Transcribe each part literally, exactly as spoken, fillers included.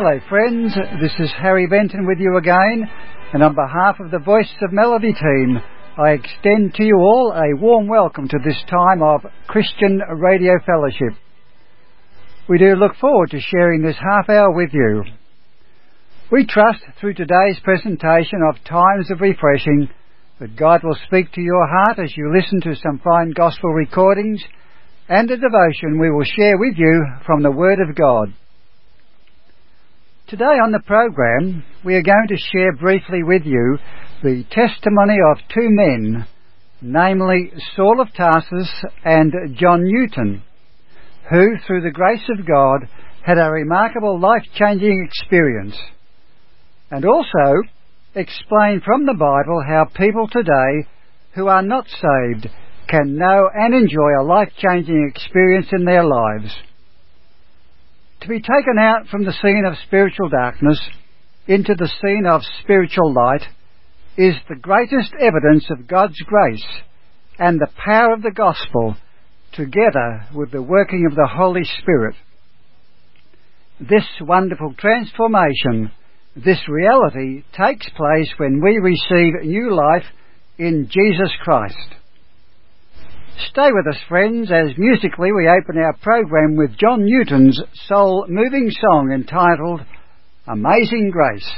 Hello friends, this is Harry Benton with you again, and on behalf of the Voice of Melody team, I extend to you all a warm welcome to this time of Christian Radio Fellowship. We do look forward to sharing this half hour with you. We trust through today's presentation of Times of Refreshing that God will speak to your heart as you listen to some fine gospel recordings and a devotion we will share with you from the Word of God. Today on the program, we are going to share briefly with you the testimony of two men, namely Saul of Tarsus and John Newton, who, through the grace of God, had a remarkable life-changing experience, and also explain from the Bible how people today who are not saved can know and enjoy a life-changing experience in their lives. To be taken out from the scene of spiritual darkness into the scene of spiritual light is the greatest evidence of God's grace and the power of the gospel, together with the working of the Holy Spirit. This wonderful transformation, this reality, takes place when we receive new life in Jesus Christ. Stay with us, friends, as musically we open our program with John Newton's soul-moving song entitled Amazing Grace.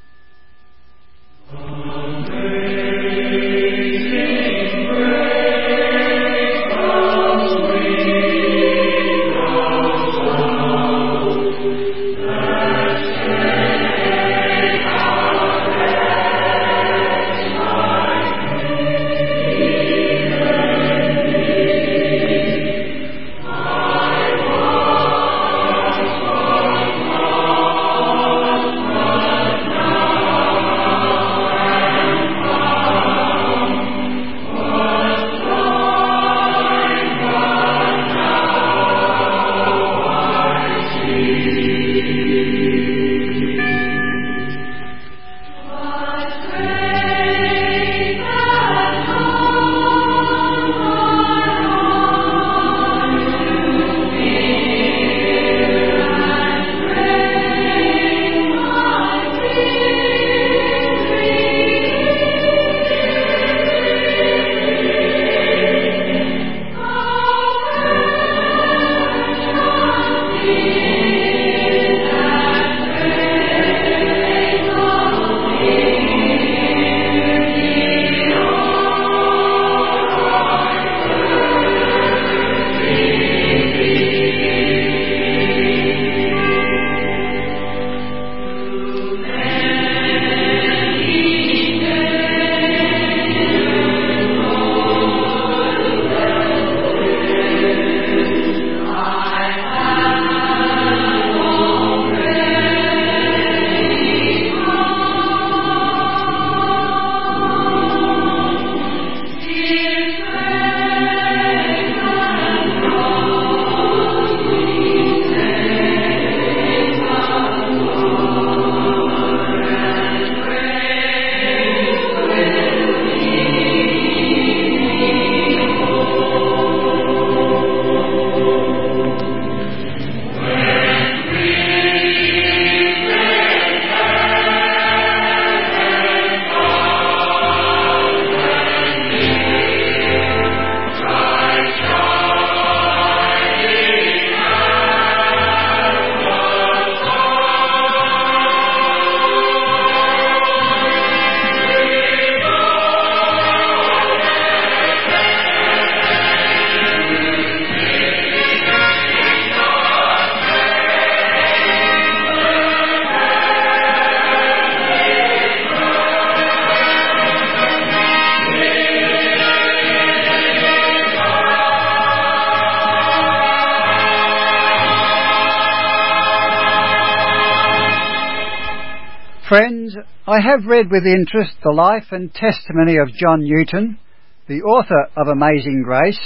Friends, I have read with interest the life and testimony of John Newton, the author of Amazing Grace.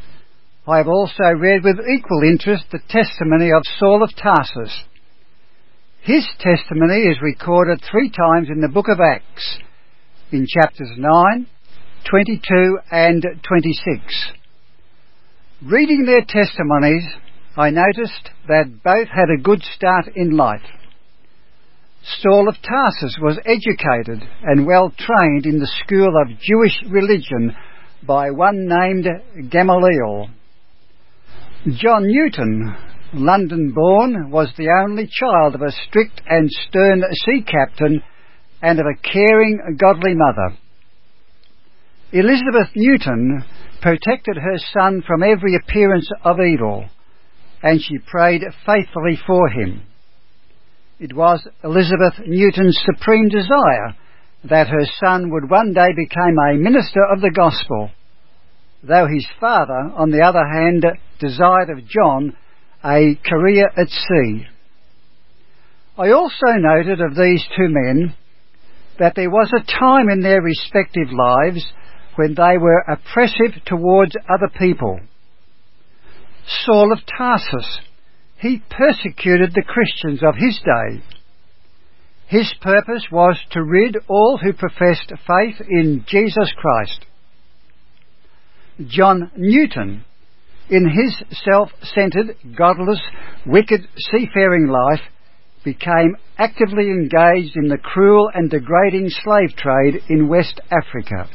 I have also read with equal interest the testimony of Saul of Tarsus. His testimony is recorded three times in the book of Acts, in chapters nine, twenty-two and twenty-six. Reading their testimonies, I noticed that both had a good start in life. Saul of Tarsus was educated and well trained in the school of Jewish religion by one named Gamaliel. John Newton, London-born, was the only child of a strict and stern sea captain and of a caring, godly mother. Elizabeth Newton protected her son from every appearance of evil, and she prayed faithfully for him. It was Elizabeth Newton's supreme desire that her son would one day become a minister of the gospel, though his father, on the other hand, desired of John a career at sea. I also noted of these two men that there was a time in their respective lives when they were oppressive towards other people. Saul of Tarsus, he persecuted the Christians of his day. His purpose was to rid all who professed faith in Jesus Christ. John Newton, in his self-centred, godless, wicked seafaring life, became actively engaged in the cruel and degrading slave trade in West Africa.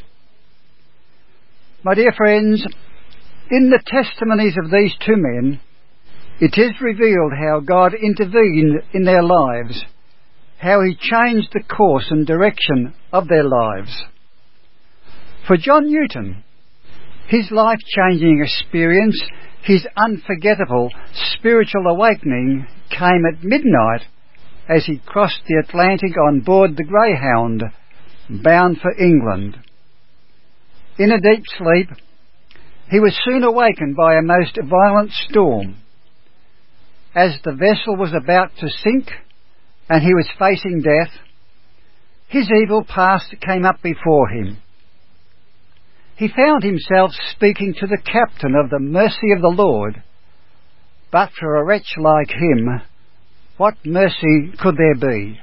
My dear friends, in the testimonies of these two men, it is revealed how God intervened in their lives, how he changed the course and direction of their lives. For John Newton, his life-changing experience, his unforgettable spiritual awakening, came at midnight as he crossed the Atlantic on board the Greyhound, bound for England. In a deep sleep, he was soon awakened by a most violent storm. As the vessel was about to sink and he was facing death, his evil past came up before him. He found himself speaking to the captain of the mercy of the Lord, but for a wretch like him, what mercy could there be?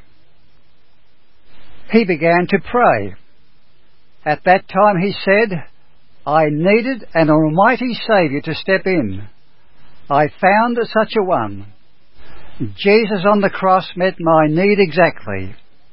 He began to pray. At that time he said, I needed an almighty Saviour to step in. I found such a one. Jesus on the cross met my need exactly.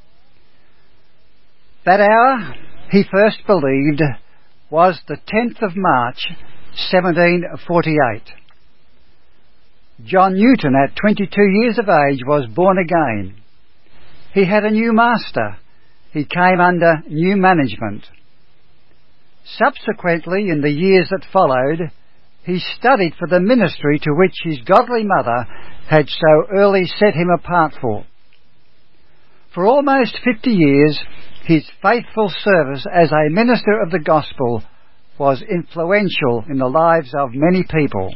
That hour, he first believed, was the tenth of March, seventeen forty-eight. John Newton, at twenty-two years of age, was born again. He had a new master. He came under new management. Subsequently, in the years that followed, he studied for the ministry to which his godly mother had so early set him apart for. For almost fifty years, his faithful service as a minister of the gospel was influential in the lives of many people.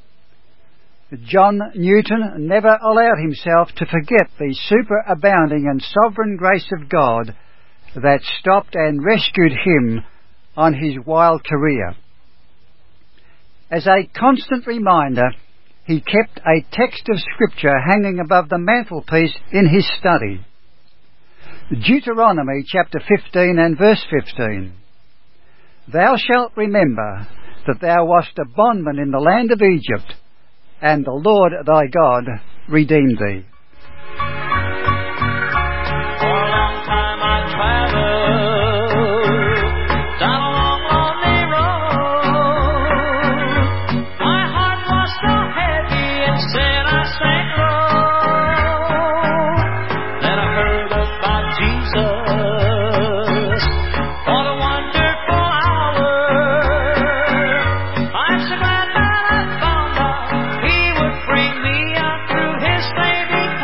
John Newton never allowed himself to forget the superabounding and sovereign grace of God that stopped and rescued him on his wild career. As a constant reminder, he kept a text of Scripture hanging above the mantelpiece in his study. Deuteronomy chapter fifteen and verse fifteen. Thou shalt remember that thou wast a bondman in the land of Egypt, and the Lord thy God redeemed thee. Baby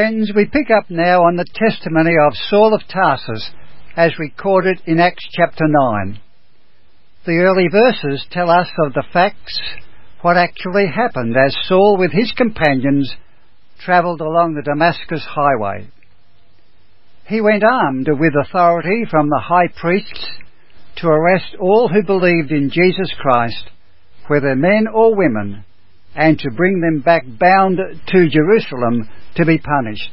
Friends, we pick up now on the testimony of Saul of Tarsus as recorded in Acts chapter nine. The early verses tell us of the facts, what actually happened as Saul with his companions travelled along the Damascus highway. He went armed with authority from the high priests to arrest all who believed in Jesus Christ, whether men or women, and to bring them back bound to Jerusalem to be punished.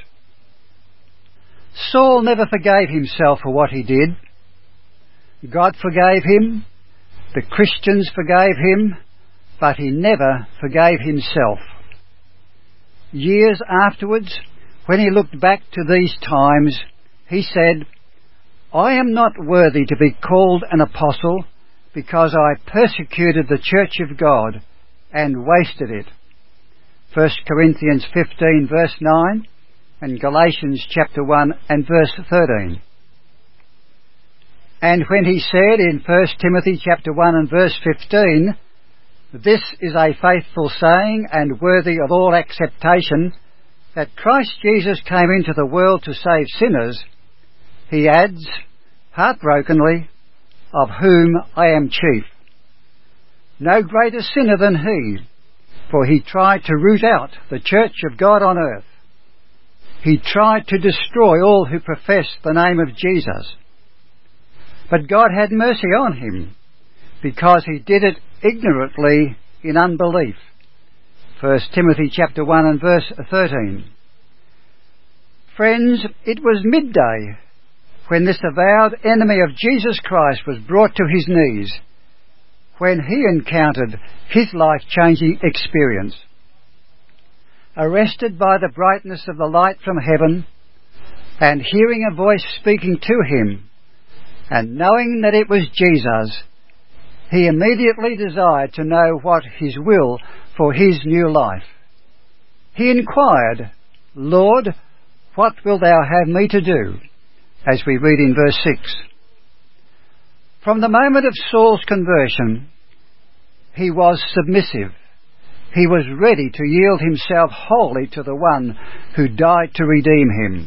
Saul never forgave himself for what he did. God forgave him, the Christians forgave him, but he never forgave himself. Years afterwards, when he looked back to these times, he said, "I am not worthy to be called an apostle because I persecuted the church of God and wasted it." First Corinthians fifteen verse nine and Galatians chapter one and verse thirteen. And when he said in First Timothy chapter one and verse fifteen, "This is a faithful saying and worthy of all acceptation, that Christ Jesus came into the world to save sinners," he adds, heartbrokenly, "of whom I am chief." No greater sinner than he, for he tried to root out the church of God on earth. He tried to destroy all who professed the name of Jesus. But God had mercy on him, because he did it ignorantly in unbelief. First Timothy chapter one and verse thirteen. Friends, it was midday when this avowed enemy of Jesus Christ was brought to his knees, when he encountered his life-changing experience. Arrested by the brightness of the light from heaven, and hearing a voice speaking to him, and knowing that it was Jesus, he immediately desired to know what his will for his new life. He inquired, "Lord, what wilt thou have me to do?" as we read in verse six. From the moment of Saul's conversion, he was submissive. He was ready to yield himself wholly to the one who died to redeem him.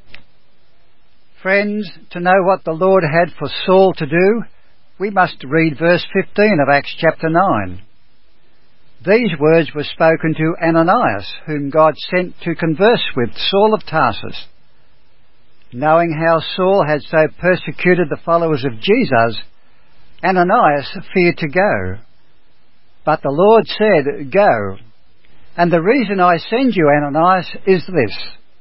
Friends, to know what the Lord had for Saul to do, we must read verse fifteen of Acts chapter nine. These words were spoken to Ananias, whom God sent to converse with Saul of Tarsus. Knowing how Saul had so persecuted the followers of Jesus, Ananias feared to go. But the Lord said, "Go. And the reason I send you, Ananias, is this.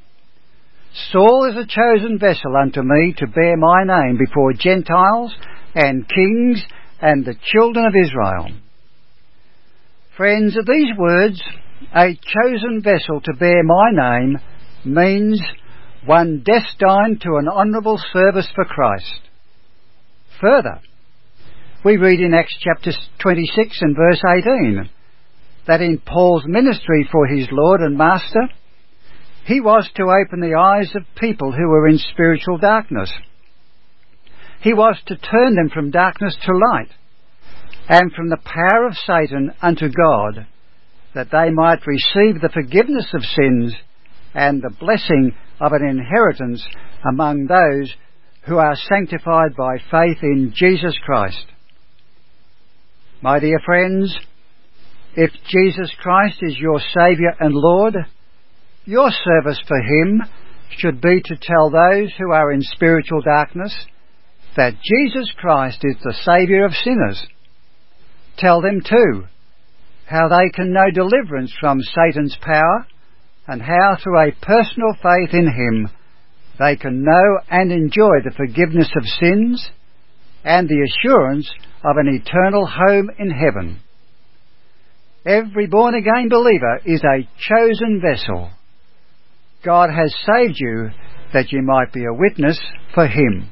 Saul is a chosen vessel unto me to bear my name before Gentiles and kings and the children of Israel." Friends, these words, "a chosen vessel to bear my name," means one destined to an honourable service for Christ. Further, we read in Acts chapter twenty-six and verse eighteen that in Paul's ministry for his Lord and Master, he was to open the eyes of people who were in spiritual darkness. He was to turn them from darkness to light, and from the power of Satan unto God, that they might receive the forgiveness of sins and the blessing of an inheritance among those who are sanctified by faith in Jesus Christ. My dear friends, if Jesus Christ is your Saviour and Lord, your service for him should be to tell those who are in spiritual darkness that Jesus Christ is the Saviour of sinners. Tell them too how they can know deliverance from Satan's power, and how through a personal faith in him they can know and enjoy the forgiveness of sins and the assurance of an eternal home in heaven. Every born-again believer is a chosen vessel. God has saved you that you might be a witness for him.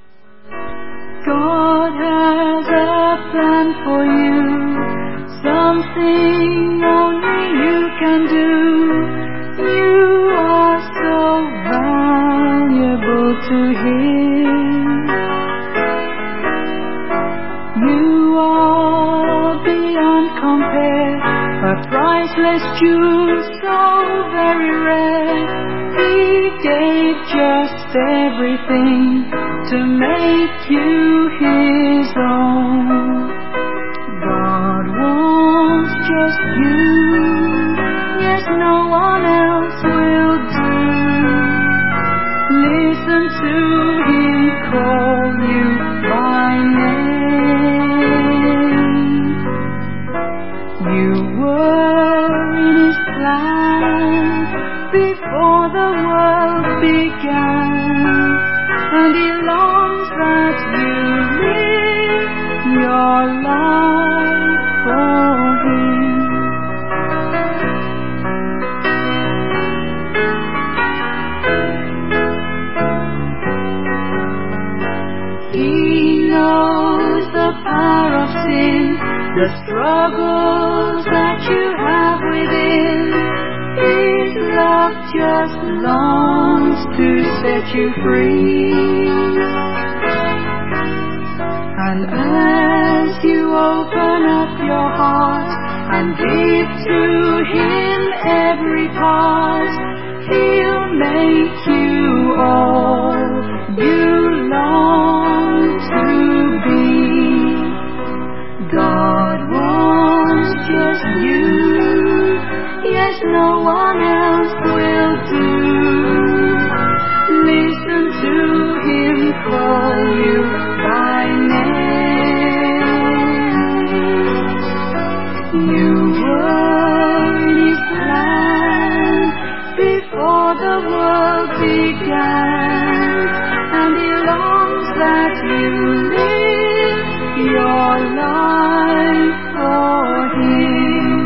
God has a plan for you, something only you can do. You are so valuable to him. You are beyond compare, a priceless jewel so very rare. gave just everything to make you His own. God wants just you. Yes, no one else will do. Listen to Him call you by name. You were in His plan before the world began, and He longs that you live your life for Him. He knows the power of sin, the struggles that you have within. His love just longs to set you free. And as you open up your heart and give to Him every part, He'll make you all you long to be. God wants just you. Yes, no one else will do. Listen to Him call you by name. You were in His plan before the world began, and He longs that you live your life for Him.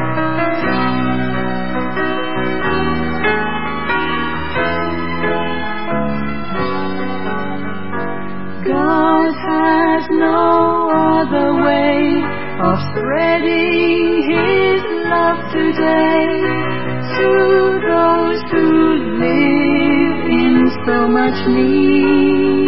God has no other way of spreading His love today to those who live in so much need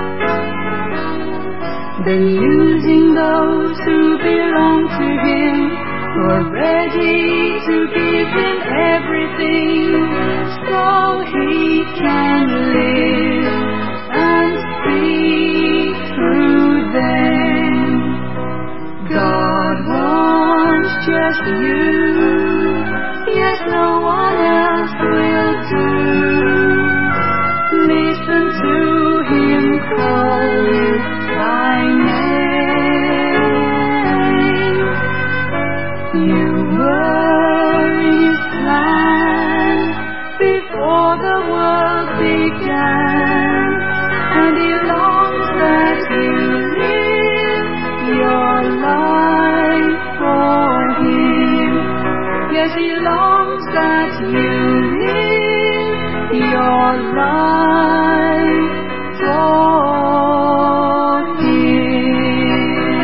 than using those who belong to Him, who are ready to give Him everything so He can live and speak through them. God wants just you. Yes, no one else will do. Listen to Him call you by name. You were in His plan before the world began, and He longs that you live your life for Him. Yes, He longs that you live your life for Him.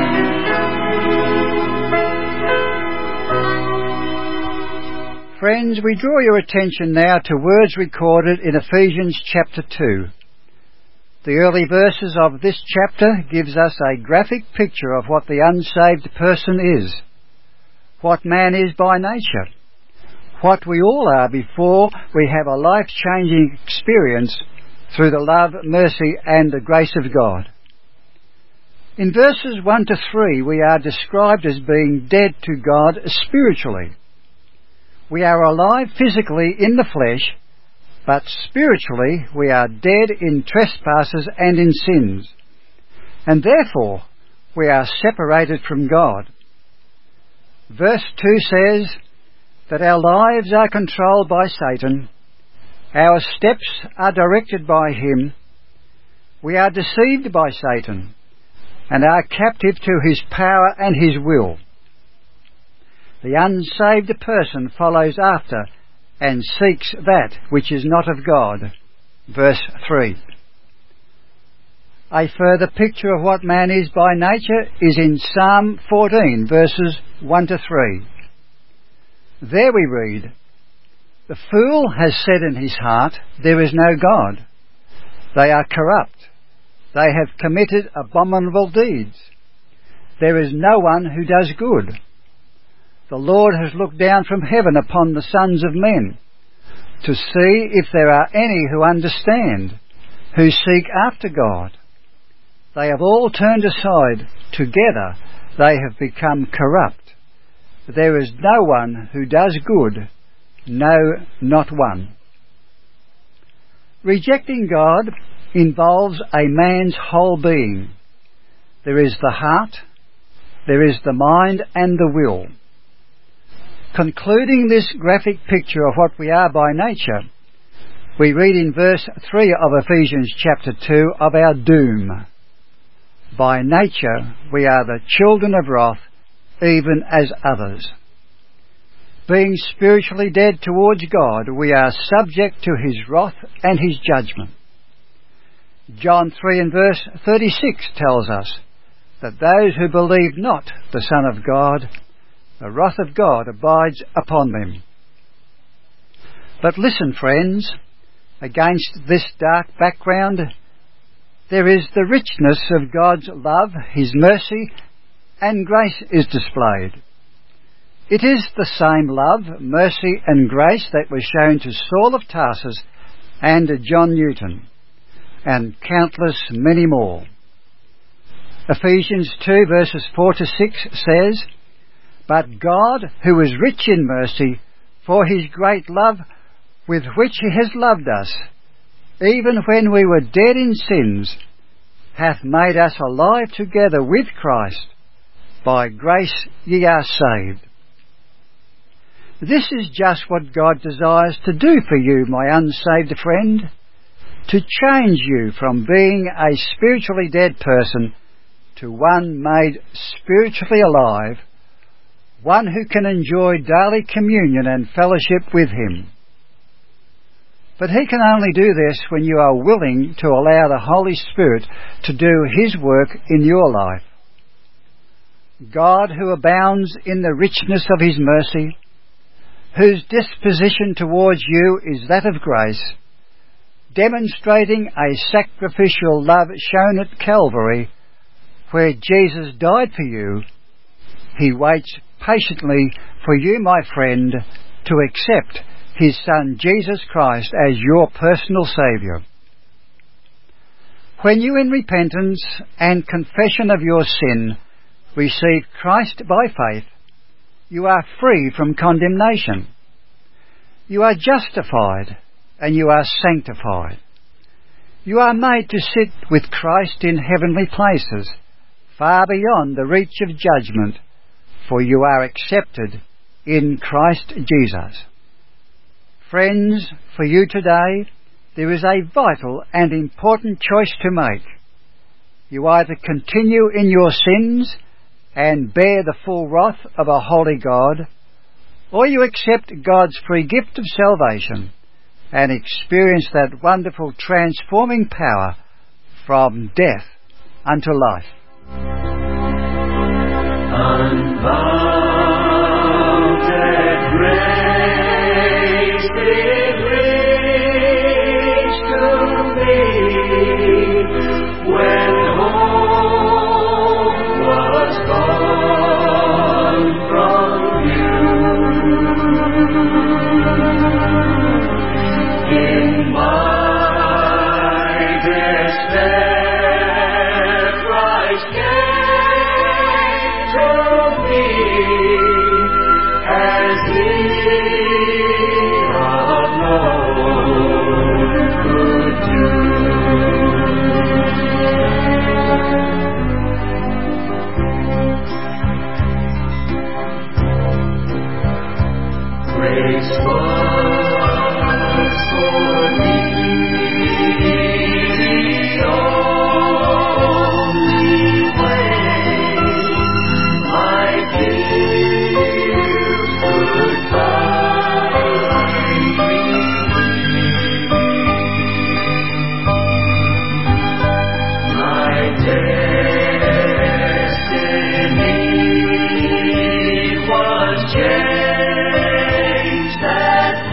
Friends, we draw your attention now to words recorded in Ephesians chapter two. The early verses of this chapter gives us a graphic picture of what the unsaved person is, what man is by nature, what we all are before we have a life-changing experience through the love, mercy and the grace of God. In verses one to three we are described as being dead to God spiritually. We are alive physically in the flesh, but spiritually we are dead in trespasses and in sins, and therefore we are separated from God. Verse two says that our lives are controlled by Satan, our steps are directed by him, we are deceived by Satan, and are captive to his power and his will. The unsaved person follows after and seeks that which is not of God. Verse three. A further picture of what man is by nature is in Psalm fourteen, verses one to three. There we read, "The fool has said in his heart, there is no God. They are corrupt. They have committed abominable deeds. There is no one who does good. The Lord has looked down from heaven upon the sons of men to see if there are any who understand, who seek after God. They have all turned aside. Together they have become corrupt. There is no one who does good, no, not one. Rejecting God involves a man's whole being. There is the heart, there is the mind and the will. Concluding this graphic picture of what we are by nature, we read in verse three of Ephesians chapter two of our doom. By nature we are the children of wrath, even as others. Being spiritually dead towards God, we are subject to his wrath and his judgment. John three and verse thirty-six tells us that those who believe not the Son of God, the wrath of God abides upon them. But listen, friends, against this dark background, there is the richness of God's love, his mercy, and grace is displayed. It is the same love, mercy and grace that was shown to Saul of Tarsus and John Newton, and countless many more. Ephesians two verses four to six says, "But God, who is rich in mercy, for his great love with which he has loved us, even when we were dead in sins, hath made us alive together with Christ. By grace ye are saved." This is just what God desires to do for you, my unsaved friend, to change you from being a spiritually dead person to one made spiritually alive, one who can enjoy daily communion and fellowship with him. But he can only do this when you are willing to allow the Holy Spirit to do his work in your life. God, who abounds in the richness of his mercy, whose disposition towards you is that of grace, demonstrating a sacrificial love shown at Calvary, where Jesus died for you, he waits patiently for you, my friend, to accept his Son Jesus Christ as your personal Saviour. When you in repentance and confession of your sin receive Christ by faith, you are free from condemnation. You are justified and you are sanctified. You are made to sit with Christ in heavenly places, far beyond the reach of judgment, for you are accepted in Christ Jesus. Friends, for you today, there is a vital and important choice to make. You either continue in your sins and bear the full wrath of a holy God, or you accept God's free gift of salvation and experience that wonderful transforming power from death unto life. Unbounded grace did reach to me when hope was gone from you. In my despair, Christ came to me as He alone could do. Grace was for me the only way my guilt could find me my destiny was changed at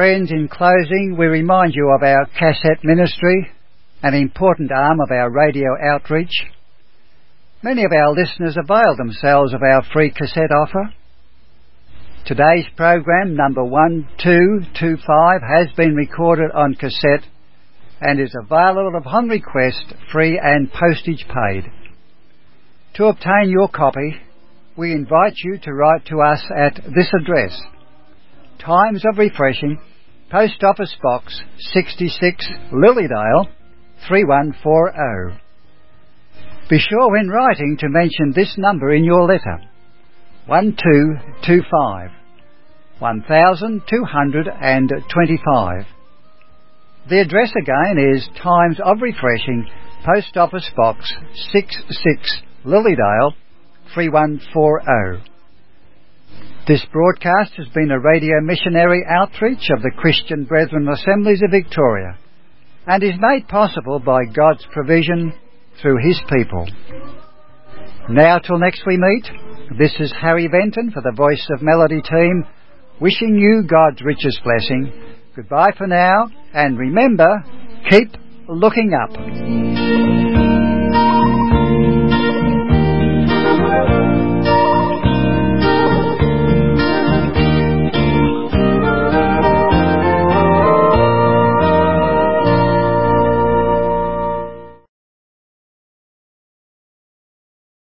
Friends, in closing, we remind you of our cassette ministry, an important arm of our radio outreach. Many of our listeners avail themselves of our free cassette offer. Today's program, number one two two five, has been recorded on cassette and is available upon request, free and postage paid. To obtain your copy, we invite you to write to us at this address: Times of Refreshing, Post Office Box sixty-six, Lilydale, three one four zero. Be sure when writing to mention this number in your letter: one two two five, one thousand two hundred twenty-five. The address again is Times of Refreshing, Post Office Box sixty-six, Lilydale, three one four zero. This broadcast has been a radio missionary outreach of the Christian Brethren Assemblies of Victoria and is made possible by God's provision through His people. Now till next we meet, this is Harry Benton for the Voice of Melody team, wishing you God's richest blessing. Goodbye for now, and remember, keep looking up.